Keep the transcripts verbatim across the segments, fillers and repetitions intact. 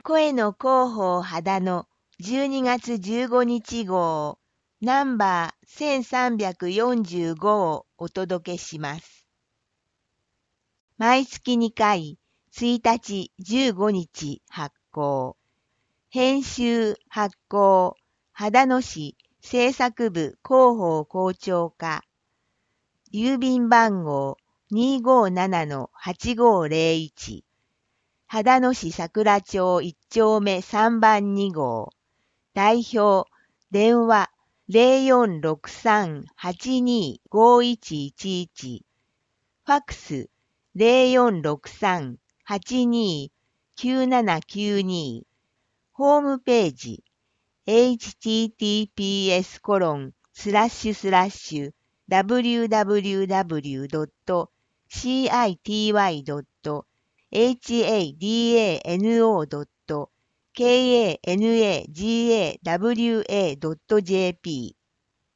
声の広報肌のじゅうにがつじゅうごにち号ナンバーせんさんびゃくよんじゅうごをお届けします。毎月にかい、ついたちじゅうごにち発行。編集発行、秦野市制作部広報校長課。郵便番号 にーごーななのはちごーぜろいち。秦野市桜町いっちょうめさんばんに号。代表、電話 ゼロよんろくさんはちにーごいちいちいち。ファックス ゼロよんろくさんはちにーきゅうななきゅうに。ホームページ エイチティーティーピーエスコロンスラッシュスラッシュダブリューダブリューダブリュードットシーアイティーワイドットエイチエーディーエーエヌオードットケーエーエヌエージーエーダブリューエードットジェーピー。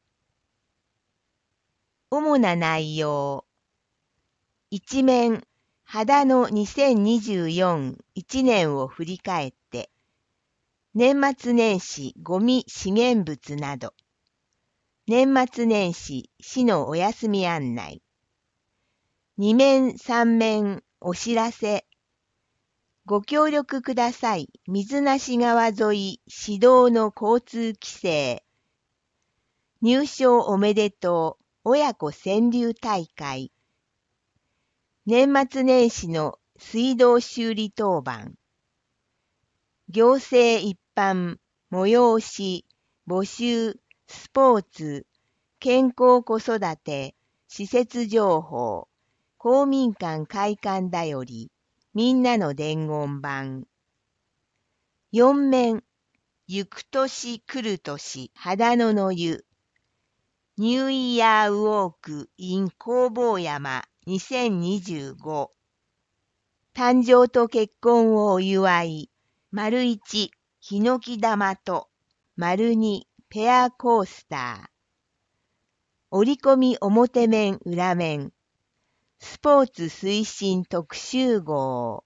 主な内容。一面、秦野にせんにじゅうよんいちねんを振り返って、年末年始ゴミ資源物など、年末年始市のお休み案内、二面三面お知らせ、ご協力ください水無川沿い指導の交通規制、入賞おめでとう親子川柳大会、年末年始の水道修理当番、行政一般、催し、募集、スポーツ、健康子育て、施設情報、公民館開館だより、みんなの伝言板。四面、行く年来る年、秦野の湯。ニューイヤーウォーク in 弘法山にせんにじゅうご。誕生と結婚をお祝い。丸一、ヒノキ玉と。丸二、ペアコースター。折り込み表面裏面。スポーツ推進特集号。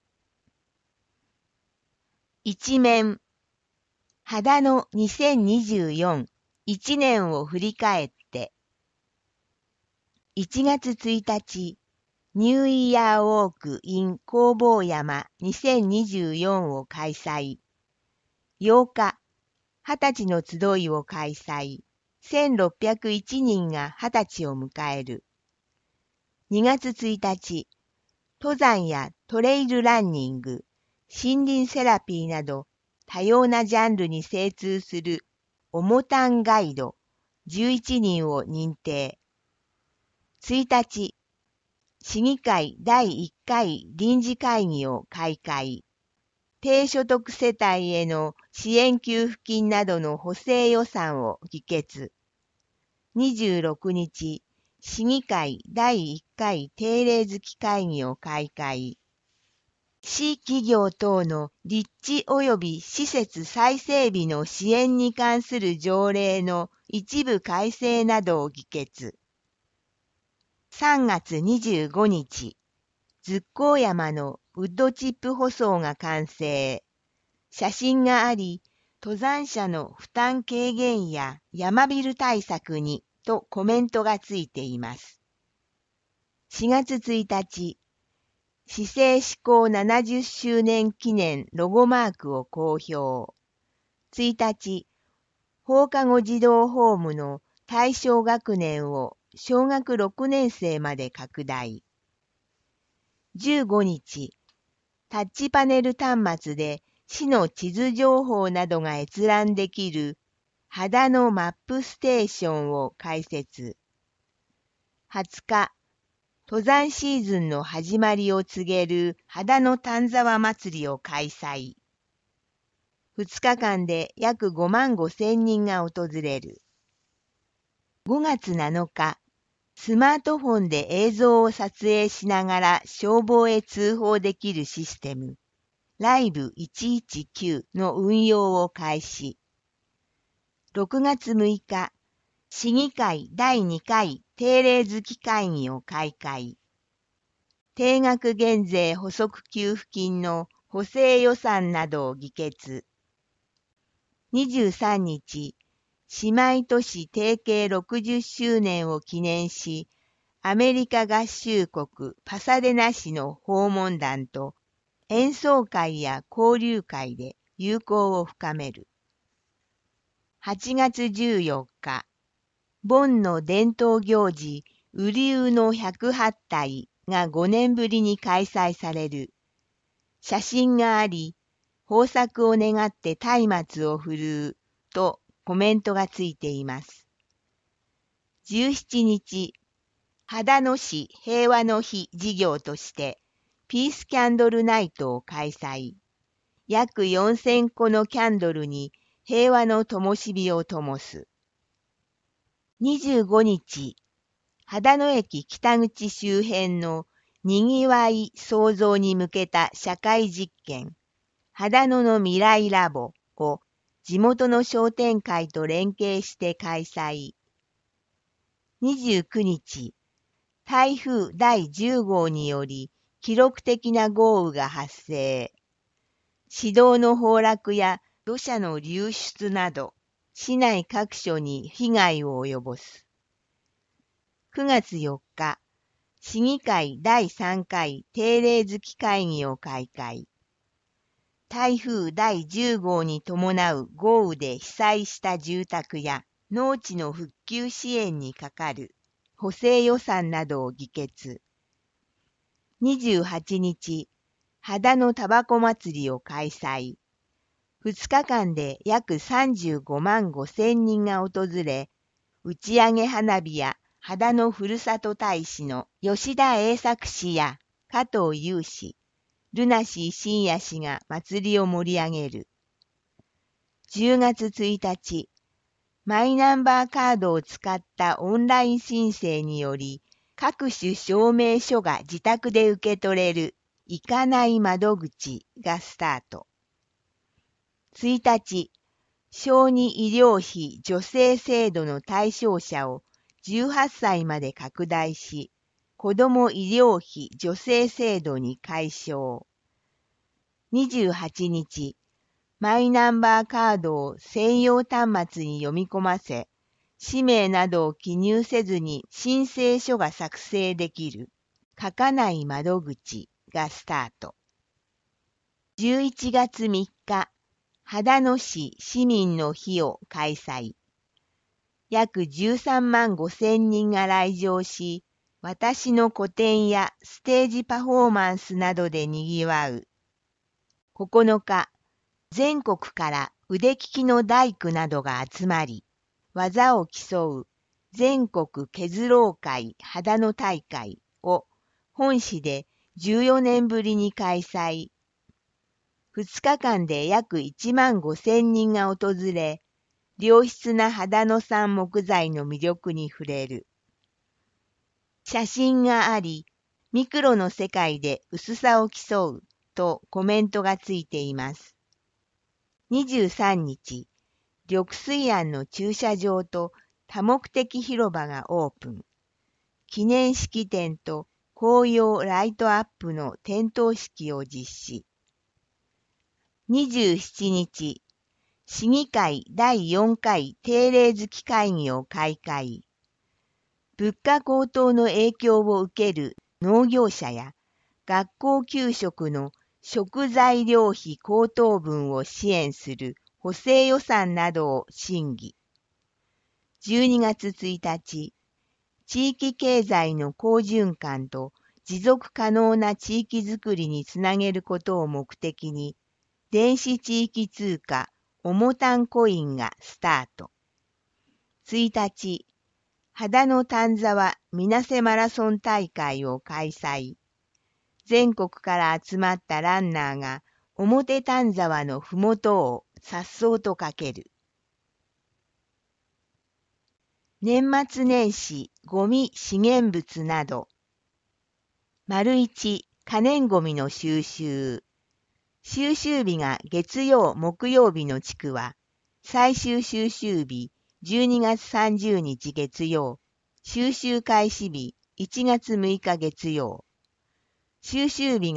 一面。秦野にせんにじゅうよん、いちねんを振り返って。いちがつついたち、ニューイヤーウォーク in 弘法山にせんにじゅうよんを開催。ようか、はたちの集いを開催。せんろっぴゃくいちにんがはたちを迎える。にがつついたち、登山やトレイルランニング、森林セラピーなど多様なジャンルに精通するおもたんガイドじゅういちにんを認定。ついたち、市議会だいいっかい臨時会議を開会。低所得世帯への支援給付金などの補正予算を議決。にじゅうろくにち、市議会だいいっかい定例月会議を開会。市企業等の立地及び施設再整備の支援に関する条例の一部改正などを議決。さんがつにじゅうごにち、ズッコー山のウッドチップ舗装が完成。写真があり、登山者の負担軽減や山ビル対策にとコメントがついています。しがつついたち、市政施行ななじゅっしゅうねん記念ロゴマークを公表。ついたち、放課後児童ホームの対象学年をしょうがくろくねんせいまで拡大。じゅうごにち、タッチパネル端末で市の地図情報などが閲覧できる秦野マップステーションを開設。はつか、登山シーズンの始まりを告げる秦野丹沢祭りを開催。ふつかかんで約ごまんごせんにんが訪れる。ごがつなのか、スマートフォンで映像を撮影しながら消防へ通報できるシステム、ライブいちいちきゅうの運用を開始。ろくがつむいか、市議会だいにかい定例月会議を開会。定額減税補足給付金の補正予算などを議決。にじゅうさんにち、姉妹都市提携ろくじゅっしゅうねんを記念し、アメリカ合衆国パサデナ市の訪問団と演奏会や交流会で友好を深める。はちがつじゅうよっか、ボンの伝統行事、雨竜のひゃくはち体がごねんぶりに開催される。写真があり、豊作を願って松明を振るうとコメントがついています。じゅうしちにち、秦野市平和の日事業としてピースキャンドルナイトを開催。約よんせんこのキャンドルに平和の灯火を灯す。にじゅうごにち、秦野駅北口周辺のにぎわい創造に向けた社会実験、秦野の未来ラボを地元の商店会と連携して開催。にじゅうくにち、台風だいじゅうごうにより記録的な豪雨が発生。市道の崩落や土砂の流出など、市内各所に被害を及ぼす。くがつよっか、市議会だいさんかい定例月会議を開会。台風だいじゅうごうに伴う豪雨で被災した住宅や農地の復旧支援にかかる補正予算などを議決。にじゅうはちにち、秦野タバコ祭りを開催。ふつかかんで約さんじゅうごまんごせんにんが訪れ、打ち上げ花火や秦野ふるさと大使の吉田栄作氏や加藤雄氏、ルナシー信也氏が祭りを盛り上げる。じゅうがつついたち、マイナンバーカードを使ったオンライン申請により、各種証明書が自宅で受け取れる行かない窓口がスタート。ついたち、小児医療費助成制度の対象者をじゅうはっさいまで拡大し、子ども医療費助成制度に解消。にじゅうはちにち、マイナンバーカードを専用端末に読み込ませ、氏名などを記入せずに申請書が作成できる書かない窓口がスタート。じゅういちがつみっか、秦野市市民の日を開催。約じゅうさんまんごせんにんが来場し、私の個展やステージパフォーマンスなどでにぎわう。ここのか、全国から腕利きの大工などが集まり、技を競う全国削ろう会秦野大会を本市でじゅうよねんぶりに開催。ふつかかんで約いちまんごせんにんが訪れ、良質な秦野産木材の魅力に触れる。写真があり、ミクロの世界で薄さを競うとコメントがついています。にじゅうさんにち、緑水庵の駐車場と多目的広場がオープン。記念式典と紅葉ライトアップの点灯式を実施。にじゅうしちにち、市議会だいよんかい定例月会議を開会。物価高騰の影響を受ける農業者や学校給食の食材料費高騰分を支援する補正予算などを審議。じゅうにがつついたち、地域経済の好循環と持続可能な地域づくりにつなげることを目的に、電子地域通貨おもたんコインがスタート。ついたち、秦野丹沢みなせマラソン大会を開催。全国から集まったランナーが表丹沢のふもとを颯爽と駆ける。年末年始ゴミ資源物など。丸一、可燃ゴミの収集。収集日が月曜、木曜日の地区は、最終収集日じゅうにがつさんじゅうにち月曜、収集開始日いちがつむいか月曜。収集日が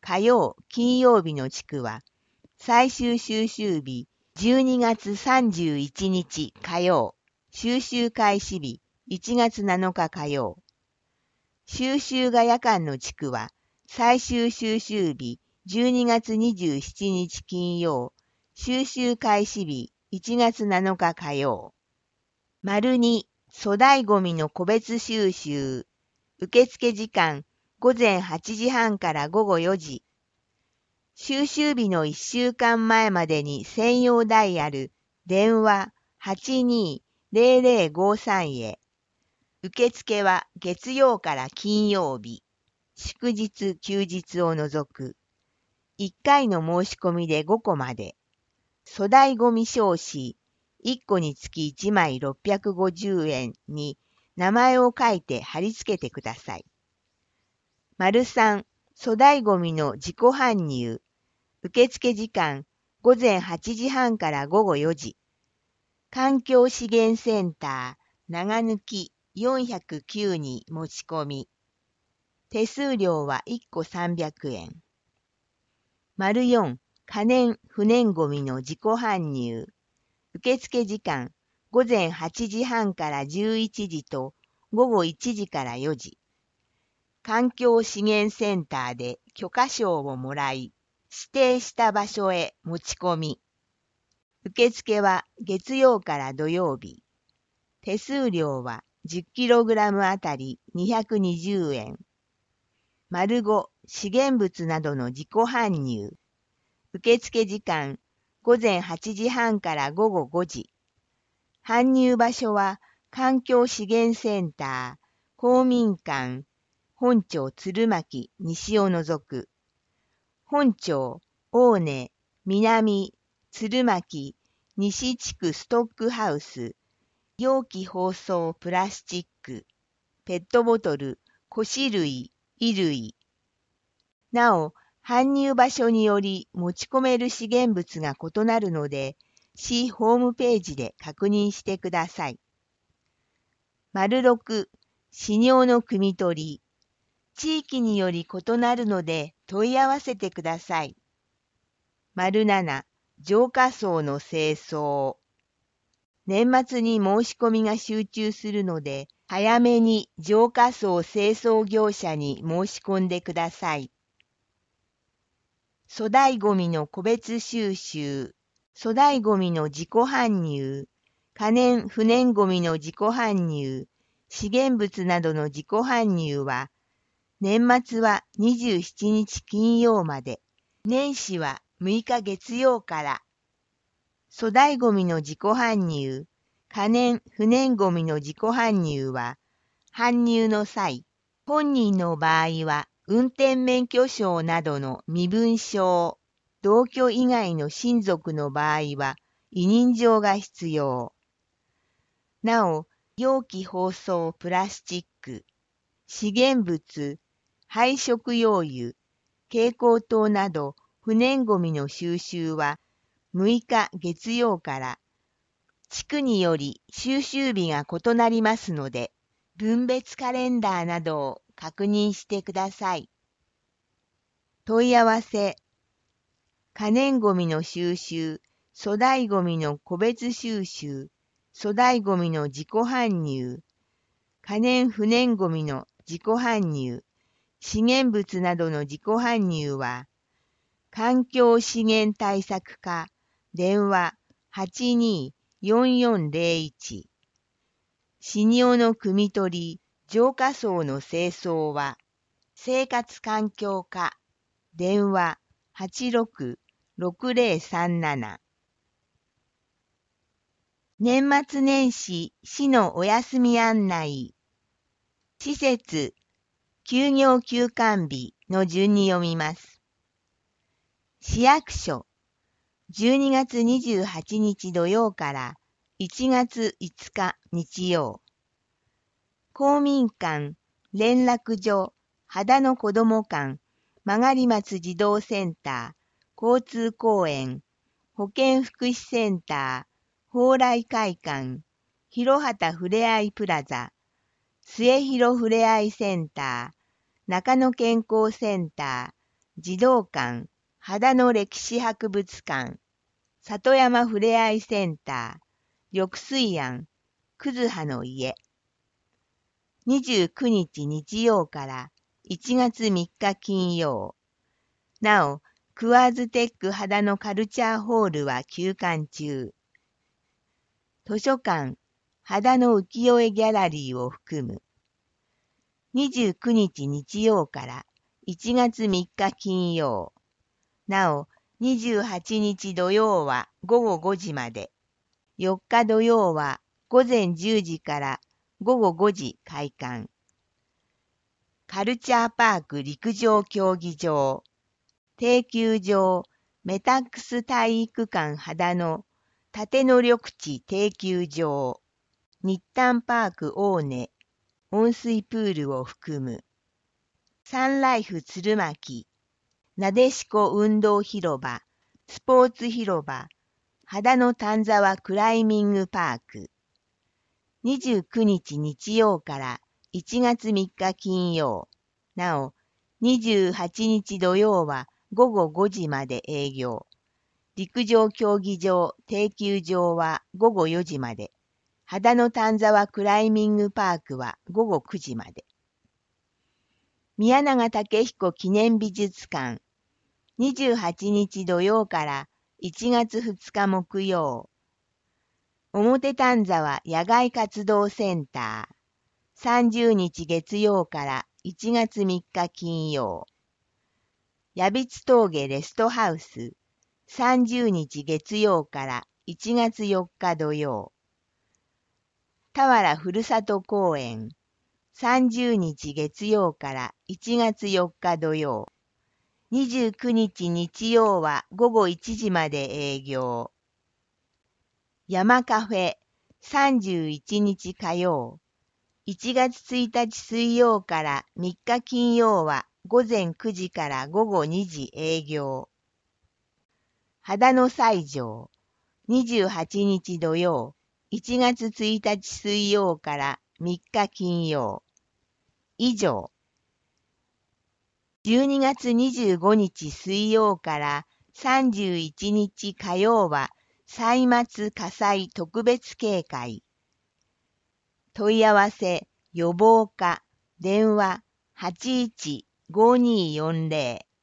火曜、金曜日の地区は、最終収集日じゅうにがつさんじゅういちにち火曜、収集開始日いちがつなのか火曜。収集が夜間の地区は、最終収集日じゅうにがつにじゅうしちにち金曜、収集開始日いちがつなのか火曜。丸に、粗大ごみの個別収集。受付時間、ごぜんはちじはんからごごよじ。収集日のいっしゅうかんまえまでに専用ダイヤル、電話 はちにーぜろぜろごさん へ。受付は月曜から金曜日、祝日休日を除く。いっかいの申し込みでごこまで。粗大ごみ証紙、いっこにつきいちまいろっぴゃくごじゅうえんに名前を書いて貼り付けてください。丸さん、粗大ごみの自己搬入。受付時間、ごぜんはちじはんからごごよじ。環境資源センター、長抜きよんひゃくきゅうに持ち込み。手数料はいっこさんびゃくえん。丸よん、可燃不燃ごみの自己搬入。受付時間、ごぜんはちじはんからじゅういちじとごごいちじからよじ。環境資源センターで許可証をもらい、指定した場所へ持ち込み。受付は月曜から土曜日。手数料は じゅっキログラム あたりにひゃくにじゅうえん。丸ご、資源物などの自己搬入。受付時間、ごぜんはちじはんからごごごじ。搬入場所は環境資源センター、公民館、本町鶴巻西を除く。本町、大根、南、鶴巻、西地区ストックハウス、容器包装プラスチック、ペットボトル、菓子類、衣類。なお、搬入場所により持ち込める資源物が異なるので、市ホームページで確認してください。丸ろく、飼料の汲み取り。地域により異なるので問い合わせてください。丸なな、浄化槽の清掃。年末に申し込みが集中するので、早めに浄化槽清掃業者に申し込んでください。粗大ごみの個別収集。粗大ごみの自己搬入。可燃不燃ごみの自己搬入。資源物などの自己搬入は、年末はにじゅうしちにち金曜まで、年始はむいか月曜から。粗大ごみの自己搬入、可燃不燃ごみの自己搬入は、搬入の際、本人の場合は運転免許証などの身分証、同居以外の親族の場合は委任状が必要。なお、容器包装プラスチック、資源物、廃食用油、蛍光灯など不燃ごみの収集はむいか月曜から、地区により収集日が異なりますので、分別カレンダーなどを確認してください。問い合わせ。可燃ごみの収集、粗大ごみの個別収集、粗大ごみの自己搬入、可燃不燃ごみの自己搬入、資源物などの自己搬入は、環境資源対策課、電話 はちにーよんよんぜろいち。飼料の汲み取り、浄化槽の清掃は、生活環境課、電話 はちろくろくぜろさんなな。年末年始市のお休み案内。施設、休業休館日の順に読みます。市役所、じゅうにがつにじゅうはちにち土曜からいちがついつか日曜。公民館、連絡所、秦野子ども館、曲松児童センター、交通公園、保健福祉センター、蓬莱会館、広畑ふれあいプラザ、末広ふれあいセンター、中野健康センタ児童館、秦野歴史博物館、里山ふれあいセンター、緑水庵、くずはの家。にじゅうくにち日曜からいちがつみっか金曜。なお、クワーズテック秦野カルチャーホールは休館中。図書館、秦野浮世絵ギャラリーを含む。にじゅうくにち日曜からいちがつみっか金曜。なお、にじゅうはちにち土曜はごごごじまで。よっか土曜はごぜんじゅうじからごごごじ開館。カルチャーパーク陸上競技場。定休場、メタックス体育館秦野、立野緑地定休場。日誕パーク大根、温水プールを含む。サンライフ鶴巻、なでしこ運動広場、スポーツ広場、秦野丹沢クライミングパーク。にじゅうくにち日曜からいちがつみっか金曜。なお、にじゅうはちにち土曜はごごごじまで営業。陸上競技場定休場はごごよじまで。秦野丹沢クライミングパークはごごくじまで。宮永武彦記念美術館。にじゅうはちにち土曜からいちがつふつか木曜。表丹沢野外活動センター。さんじゅうにち月曜からいちがつみっか金曜。矢櫃峠レストハウス。さんじゅうにち月曜からいちがつよっか土曜。田原ふるさと公園。さんじゅうにち月曜からいちがつよっか土曜。にじゅうくにち日曜はごごいちじまで営業。山カフェさんじゅういちにち火曜。いちがつついたち水曜からみっか金曜はごぜんくじからごごにじ営業。秦野西条にじゅうはちにち土曜。いちがつついたち水曜からみっか金曜。以上。じゅうにがつにじゅうごにち水曜からさんじゅういちにち火曜は歳末火災特別警戒。問い合わせ予防課電話 はちいちごにーよんぜろ